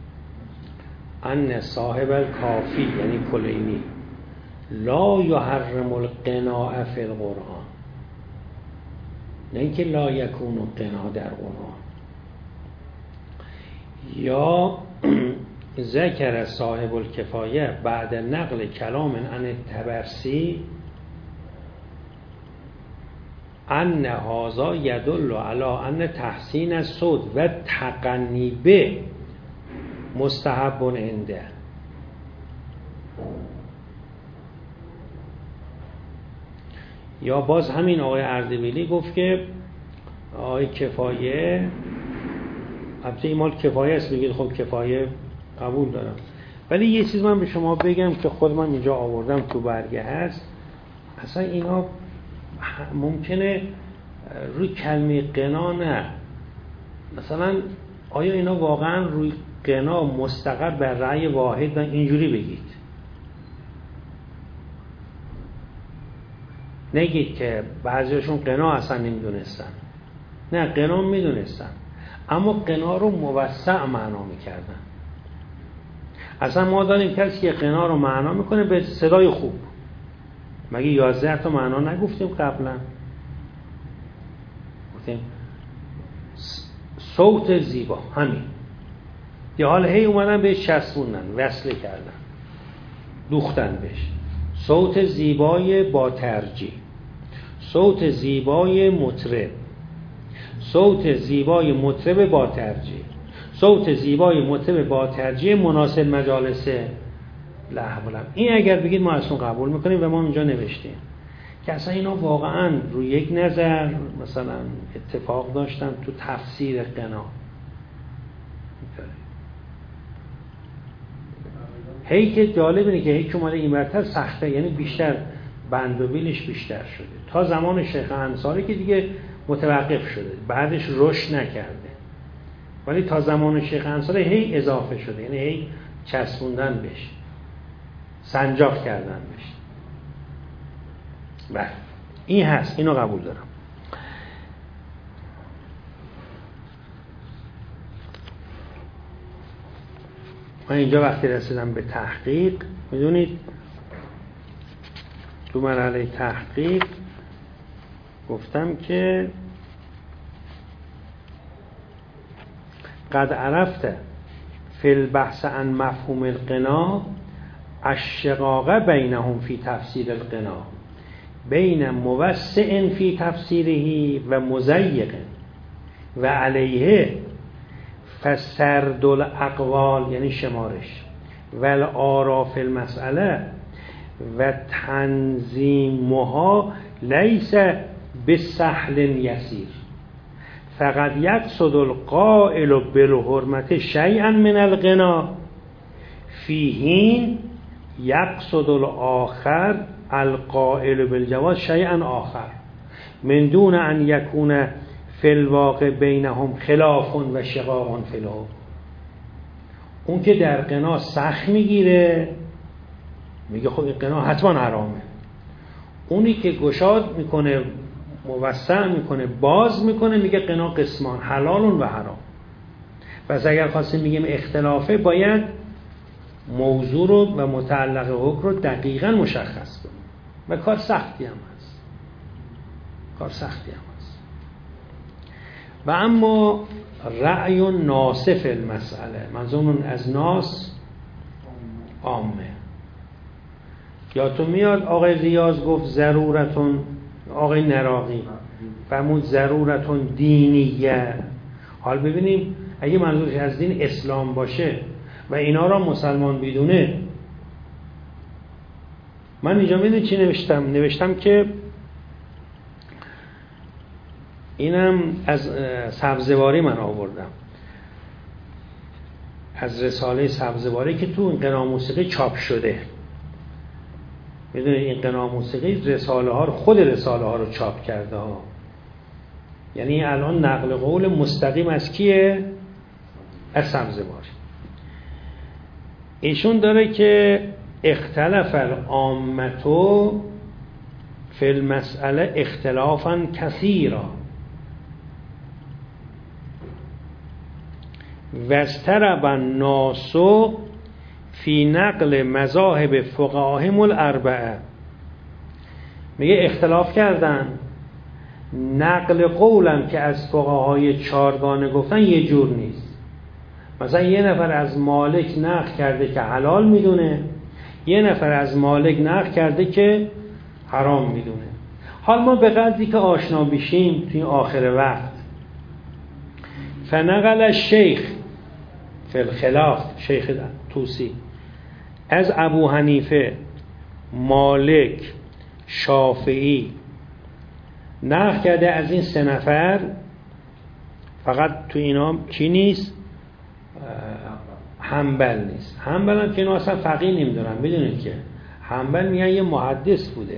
ان صاحب الکافی یعنی کلینی لا یحرم القناع فی القرآن، نه اینکه لا یکون قناع در قرآن. یا ذکر صاحب الکفایه بعد نقل کلام عن الطبرسی ان هذا یدل علی ان تحسین الصوت و تغنی به مستحب عنده. یا باز همین آقای اردبیلی گفت که آقای کفایه، البته این مال کفایه است، میگید خب کفایه قبول دارم، ولی یه چیز من به شما بگم که خود من اینجا آوردم تو برگه هست، اصلا اینا ممکنه روی کلمه قنا نه، مثلا آیا اینا واقعا روی قنا مستقر بر رأی واحد و اینجوری بگید، نگید که بعضیشون قنا اصلا نمیدونستن، نه قنا میدونستن اما قنا رو موسع معنا میکردن. اصلا ما داریم کسی که قنا رو معنا میکنه به صدای خوب، مگه یازده تا معنا نگفتیم قبلا؟ گفتیم صوت زیبا، همین. یه حال هی اومدن به چسبوندن، وصله کردن. دوختن بهش. صوت زیبای با ترجیح، صوت زیبای مطرب، صوت زیبای مطرب با ترجیح، صوت زیبای مطرب با ترجیح مناسب مجالس لهو و لعب. این اگر بگید ما اصلا قبول میکنیم و ما اینجا نوشتیم که اصلا اینا واقعا روی یک نظر مثلا اتفاق داشتن تو تفسیر غنا. هی که جالب اینه که هی که اومده این برتر سخته، یعنی بیشتر بند و بیلش بیشتر شده تا زمان شیخ انصاری که دیگه متوقف شده، بعدش رشد نکرده، ولی تا زمان شیخ انصاری هی اضافه شده، یعنی هی چسبوندن بهش، سنجاق کردن بهش. بله این هست، اینو قبول دارم. من اینجا وقتی رسیدم به تحقیق، میدونید تو مرحله تحقیق گفتم که قد عرفت فی البحث عن مفهوم الغنا الشقاق بینهم فی تفسیر الغنا بین موسع فی تفسیره و مضیق و علیه فسرد الاقوال، یعنی شمارش، و الآراء فی المسئله و تنظیمها لیس بسهل یسیر فقط یقصد القائل بالحرمت شیئا من الغنا فی حین یقصد الاخر القائل بالجواز شیئا آخر من دون ان یکون فی الواقع بینهم خلاف و شقاق فی الحکم. اون که در غنا سخت میگیره میگه خب این غنا حتما حرامه، اونی که گشاد میکنه، موسع میکنه، باز میکنه، میگه غنا قسمان حلال و حرام. پس اگر خواستیم میگیم اختلافه، باید موضوع رو و متعلق حکم رو دقیقاً مشخص کنیم و کار سختی هم هست، کار سختی هم هست. و اما رأی ناصف المسئله، منظورمون از ناس عامه. یا تو میاد آقای ریاض گفت ضرورتون، آقای نراقی فرمود ضرورتون دینیه. حال ببینیم اگه منظورش از دین اسلام باشه و اینا را مسلمان بدونه، من اینجا میدونی چی نوشتم؟ نوشتم که اینم از سبزواری من آوردم، از رساله سبزواری که تو این غنا موسیقی چاپ شده. میدونید این غنا موسیقی رساله ها رو، خود رساله ها رو چاپ کرده ها، یعنی الان نقل قول مستقیم از کیه؟ از سبزواری. ایشون داره که اختلاف العامة فی المسئله اختلافا کثیرا و استرب الناس فی نقل مذاهب فقهاهم الاربعه. میگه اختلاف کردن، نقل قولم که از فقهای چارگانه گفتن یه جور نیست. مثلا یه نفر از مالک نقل کرده که حلال میدونه، یه نفر از مالک نقل کرده که حرام میدونه. حال ما به قدری که آشنا بشیم توی آخر وقت، فنقل الشیخ فی الخلاف، شیخ توسی، از ابو حنیفه، مالک، شافعی نقل کرده از این سه نفر. فقط تو اینا کی نیست؟ حنبل نیست. حنبل هم که اینا اصلا فقیه نمیدونن. بدونید که حنبل میگن یه محدث بوده.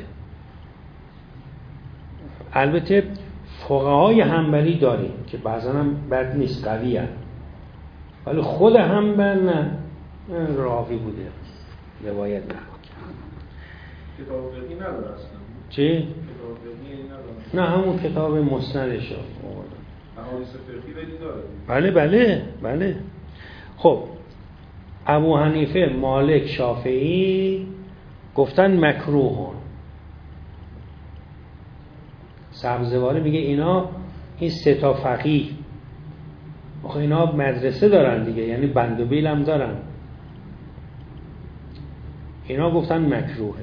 البته فقهای حنبلی داریم که بعضا هم بد نیست، قوی هست، ولی خود حنبل نه، راوی بوده، روایت نه. کتاب فقهی نداره اصلا. چی؟ کتاب فقهی نداره. نه همون کتاب مسندش رو احادیث فقهی ولی داره. بله بله بله. خب ابو حنیفه، مالک، شافعی گفتن مکروهون. سبزواری میگه اینا، این سه تا فقیه، آخه اینا مدرسه دارن دیگه، یعنی بند و بیل هم دارن. اینا گفتن مکروهه.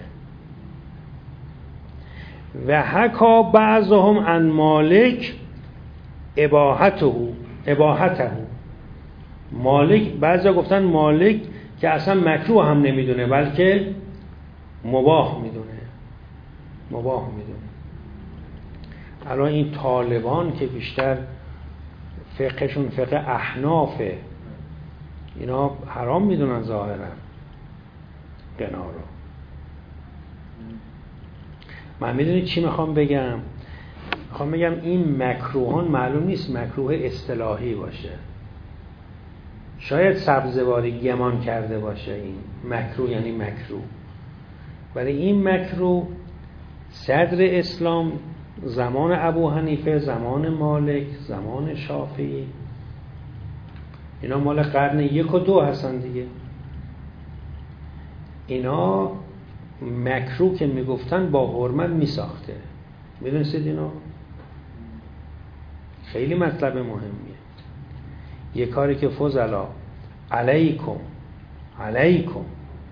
و حکا بعضهم عن مالک اباحته اباحته مالک بعضا گفتن مالک که اصلا مکروه هم نمیدونه بلکه مباح میدونه مباح میدونه. الان این طالبان که بیشتر فقهشون فقه احنافه، اینا حرام میدونن ظاهرا قنا رو. من میدونید چی میخوام بگم؟ میخوام بگم این مکروهان معلوم نیست مکروه اصطلاحی باشه، شاید سبزواری گمان کرده باشه این مکروه یعنی مکروه، ولی این مکروه صدر اسلام زمان ابو حنیفه، زمان مالک، زمان شافعی، اینا مال قرن یک و دو هستن دیگه. اینا مکروه که میگفتن با حرمت میساخته. میدونستید اینا؟ خیلی مطلب مهمیه. یه کاری که فضلا علیکم علیکم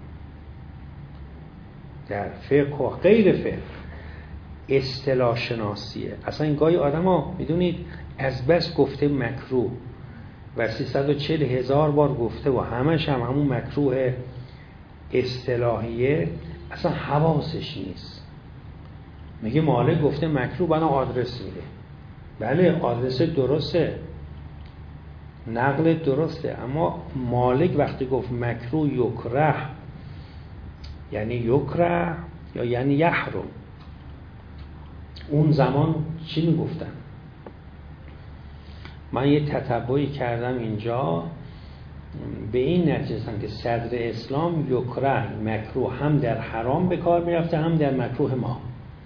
در فقه و غیر فقه اصطلاح شناسیه. اصلا این گاهی آدم ها میدونید از بس گفته مکروه و سیصد و چهل هزار بار گفته و همش هم همون مکروه اصطلاحیه، اصلا حواسش نیست. میگه مالک گفته مکروه، بنا آدرس میده. بله آدرس درسته، نقل درسته، اما مالک وقتی گفت مکروه یکره یعنی یکره یا یعنی یحرم، اون زمان چی میگفتن؟ من یه تتبعی کردم اینجا به این نتیجه رسیدم که صدر اسلام یکره مکروه هم در حرام به کار میرفته هم در مکروه ما.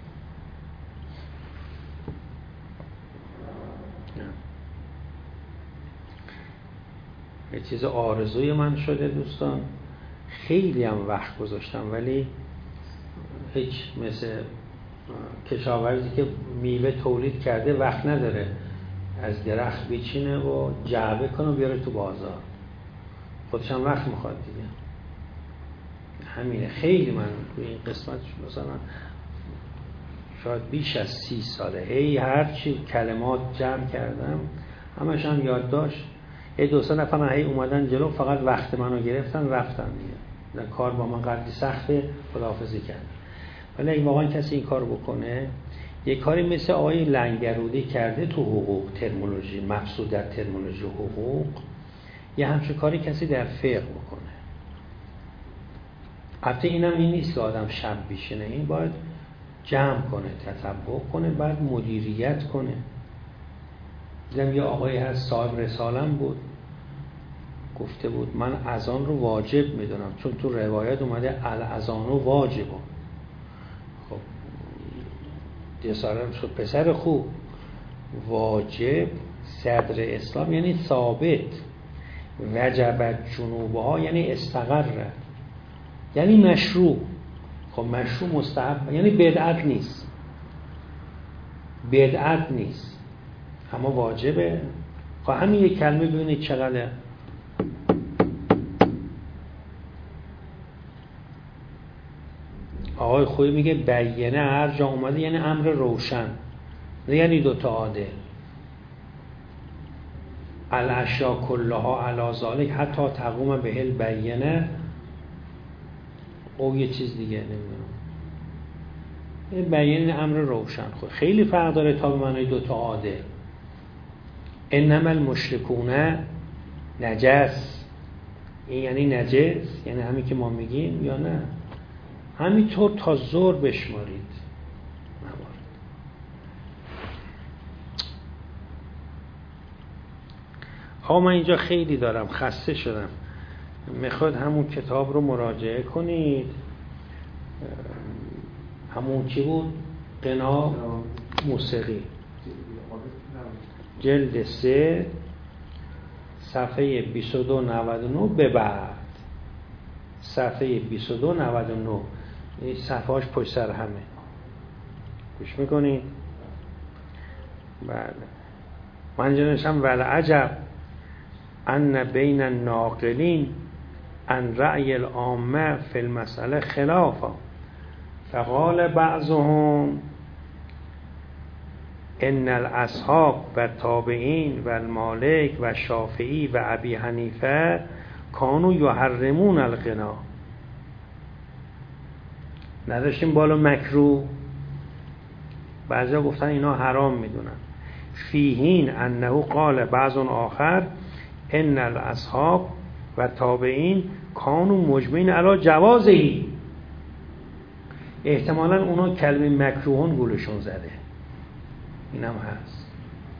یه چیز آرزوی من شده دوستان، خیلی هم وقت گذاشتم ولی هیچ، مثل کشاورزی که میوه تولید کرده وقت نداره از درخت بچینه و جعبه کنه و بیاره تو بازار، خودش هم وقت میخواد دیگه. همینه. خیلی من توی این قسمت مثلا شاید بیش از سی ساله هی هرچی کلمات جمع کردم همش هم یاد داشت. یه دو سه نفر هی اومدن جلو فقط وقت منو گرفتن رفتن دیگه، کار با من قدری سخته، خداحافظی کرد. ولی اگه واقعا کسی این کار بکنه، یه کاری مثل آقای لنگرودی کرده تو حقوق ترمینولوژی، مقصود در ترمینولوژی حقوق، یه همچون کاری کسی در فقه بکنه. البته اینم این نیست که آدم شب بشینه، این باید جمع کنه، تتبع کنه، بعد مدیریت کنه. دیدم یه آقایی هست صاحب رسالم بود، گفته بود من اذان رو واجب میدونم چون تو روایت اومده الاذان واجب. خب رسالم شد پسر خوب، واجب صدر اسلام یعنی ثابت، وجبت جنوبها یعنی استقره، یعنی مشروع. خب مشروع مستحب یعنی بدعت نیست، بدعت نیست اما واجبه. خب همین یک کلمه ببینید چقدر آقای خویی میگه بیانه هر جا اومده یعنی امر روشن، یعنی دوتا عادل. الاشیا کلها علی ذالک حتی تقوم به البینه، او یه چیز دیگه نمیدونم، بیان امر روشن. خود خیلی فرق داره تا به معنی دوتا عادل. انما المشرکون نجس، این یعنی نجس یعنی همین که ما میگیم یا نه؟ همینطور تا زور بشمارید. آقا من اینجا خیلی دارم خسته شدم، میخواد همون کتاب رو مراجعه کنید. همون چی بود؟ قنا موسیقی، جلد سه صفحه بیست و دو نود و نه به بعد، صفحه بیست و دو نود و نه، این صفحه هاش پشت سر همه، گوش میکنید؟ بله. من جنشم ولعجب ان بین الناقلین عن رأی العامه فی المسئله خلافا. فقال بعضهم ان الاصحاب و تابعین و المالک و شافعی و ابی حنیفه کانوا یحرمون الغنا. نداشتیم بالا مکروه، بعضیا گفتن اینا حرام میدونن. فیهین انه قال بعض آخر ان الاصحاب و تابعین کانوا مجمعین علی جوازه. احتمالاً اونا کلمه مکروهون گولشون زده، اینم هست.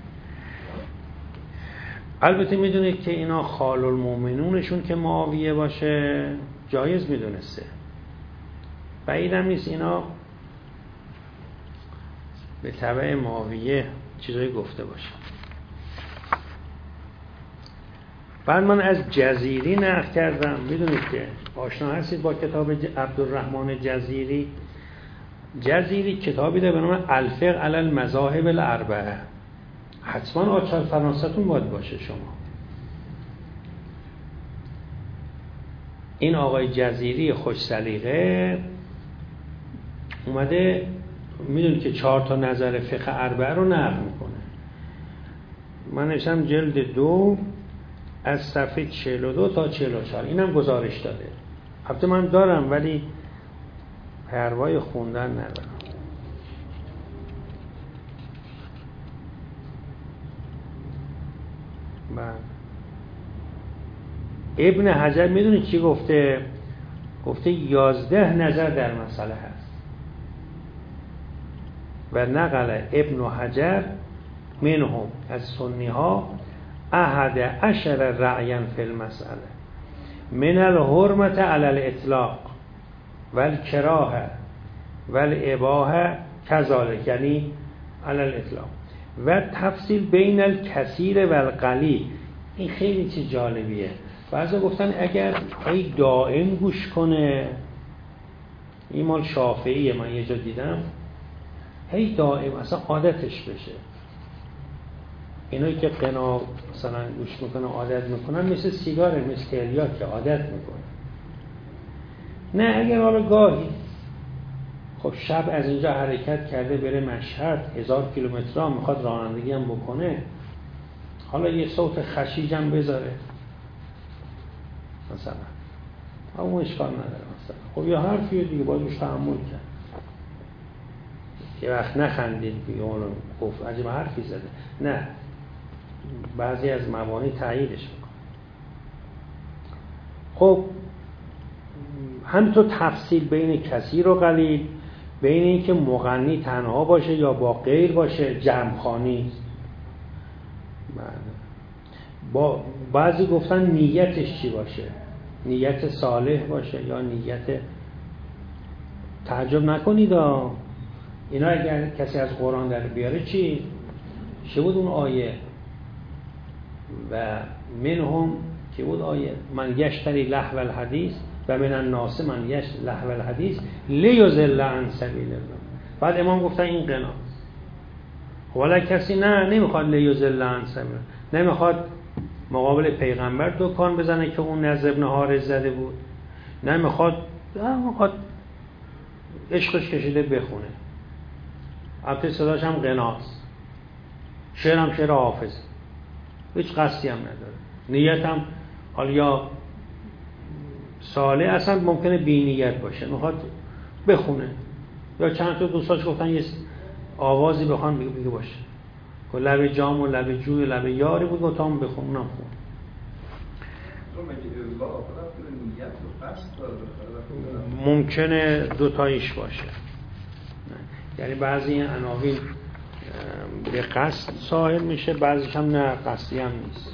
البته میدونید که اینا خال المؤمنونشون که معاویه باشه جایز میدونسته، بعیدم نیست اینا به تبع معاویه چیزایی گفته باشه. بعد من از جزیری نقل کردم. میدونید که آشنا هستید با کتاب عبدالرحمن جزیری؟ جزیری کتابی داره به نام الفقه علی المذاهب الاربعه. حتما آچار فرانستون باید باشه شما. این آقای جزیری خوش سلیقه اومده، میدونید که چهار تا نظر فقه اربعه رو نقل میکنه. من نوشتم جلد دو از صفحه چهل و دو تا چهل و چهار، اینم گزارش داده. البته من دارم ولی پروای خوندن ندارم. من ابن حجر میدونید چی گفته؟ گفته یازده نظر در مسئله هست و نقل ابن حجر منهم از سنی ها احد عشر رعیا فی المسئله من الحرمت علی الاطلاق والکراهه والاباحه کذالک، یعنی علی الاطلاق و تفصیل بین الکثیر و القلیل. این خیلی چیز جالبیه. بعضا گفتن اگر ای دائم گوش کنه، این مال شافعیه، من یه جا دیدم، هی دائم اصلا عادتش بشه. اینایی که قنا مثلا گوش میکنه عادت میکنن، مثل سیگاره، مثل کلیات که عادت میکنه. نه اگر حالا گاهی خب شب از اینجا حرکت کرده بره مشهد، هزار کیلومتر هم میخواد رانندگی هم بکنه، حالا یه صوت خشیج هم بذاره مثلا، اما اشکال نداره مثلا. خب یه حرفیه دیگه باید روش تحمل کرد. یه وقت نخندید که اونو گفت عجب حرفی زده، نه، بعضی از موانع تاییدش میکنه. خب همینطور تفصیل بین کثیر و قلیل، بین این که مغنی تنها باشه یا با غیر باشه، جمعخوانی. با بعضی گفتن نیتش چی باشه، نیت صالح باشه یا نیت، تعجب نکنید ها اینا اگر کسی از قرآن در بیاره چی؟ چه بود اون آیه؟ و منهم که بود آیه من یشتری لهو الحدیث و من الناس من یشتری لهو الحدیث لیضل عن سبیل الله. بعد امام گفتن این قنا. ولی کسی نه نمیخواد لیضل عن سبیل الله، نمیخواد مقابل پیغمبر دکان بزنه که اون نزد ابن حارث زده بود، نمیخواد نمیخواد عشقش کشیده بخونه. البته صداش هم غناست، شعر هم شعر حافظ، هیچ قصدی هم نداره، نیت هم حالا یا صالح اصلا ممکنه بی نیت باشه، میخواد بخونه، یا چند تا دوستاش گفتن یه آوازی بخوان بگه باشه که لب جام و لب جوی و لب یاری بود و تام بخون، اونم خون. ممکنه دوتاییش باشه، یعنی بعضی این عناوین به قصد صاحب میشه، بعضیش هم نه قصدی هم نیست.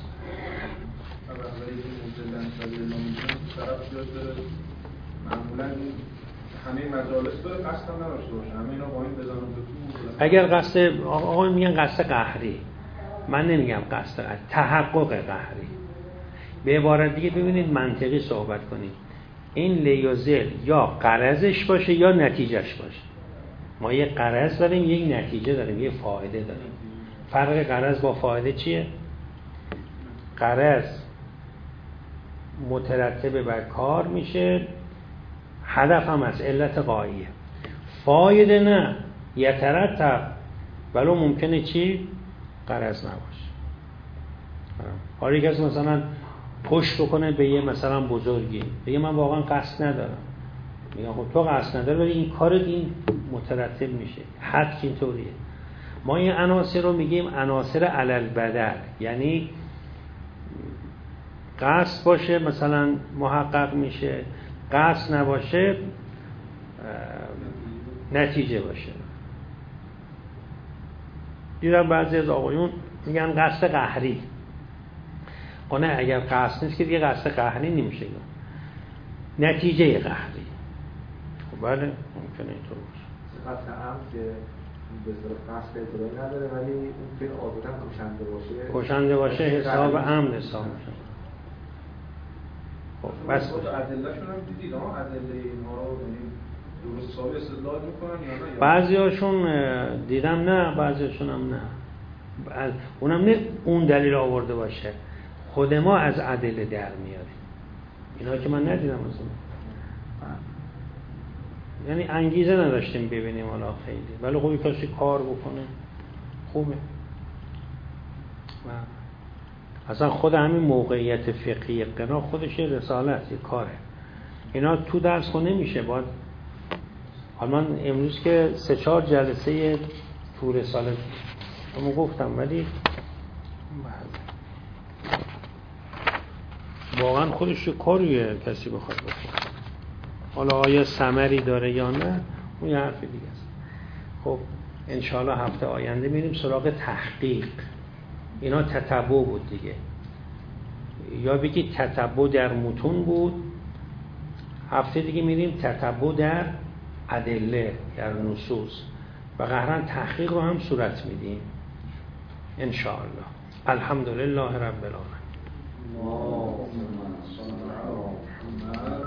معمولا همه مجالس داره قصد هم نداشته باشه، همه اینا با این بزنن تو. اگر قصد آقا میگن قصد قهری، من نمیگم قصد قهری، تحقق قهری. به عبارت دیگه ببینید منطقی صحبت کنید، این لیوزل یا قرضش باشه یا نتیجهش باشه. ما یه قرض داریم، یک نتیجه داریم، یه فایده داریم. فرق قرض با فایده چیه؟ قرض مترتب بر کار میشه، هدف هم از علت غایه. فایده نه، یترتب، ولو ممکنه چی؟ غرض نباشه. حالا کسی مثلا پشت بکنه به یه مثلا بزرگی، بگه من واقعا قصد ندارم، میگم خب تو قصد نداری ولی این کار این مترتب میشه، حد اینطوریه. ما این عناصر رو میگیم عناصر علل بدل، یعنی قصد باشه مثلا محقق میشه، قصد نباشه نتیجه باشه. دیدم بعضی از آقایون میگن قصد قهری. نه، اگر قصد نیست که دیگه قصد قهری نمیشه، نتیجه قهری. خب بله ممکنه اینطور باشه. قصد عمد که به صورت قصد اطلاعی نداره ولی اون که عادتا کشنده باشه کشنده باشه حساب عمد حساب میشه. خب بس خود ادله‌شون هم دیدید ها، ادله اینها رو یعنی درست حسابی استدلال میکنن یا نه؟ بعضیاشون دیدم نه، بعضیاشون هم نه. اونم نه اون دلیل آورده باشه، خود ما از ادله در میاریم. اینا که من ندیدم اصلا، یعنی انگیزه نداشتیم ببینیم حالا خیلی، ولی خوبی کسی کار بکنه خوبه. اصلا خود همین موقعیت فقهی قنا خودش یه رساله است، یه کاره. اینا تو درس خود نمیشه. باید حالا من امروز که سه چهار جلسه تو رساله همون گفتم، ولی واقعا خودش یه کاریه کسی بخواد بکنه. حالا آیا ثمری داره یا نه اون یه حرف دیگه است. خب انشاءالله هفته آینده میریم سراغ تحقیق. اینا تتبع بود دیگه، یا بگید تتبع در متون بود. هفته دیگه میریم تتبع در ادله، در نصوص، و قهرن تحقیق رو هم صورت میدیم انشاءالله. الحمدلله رب العالمین.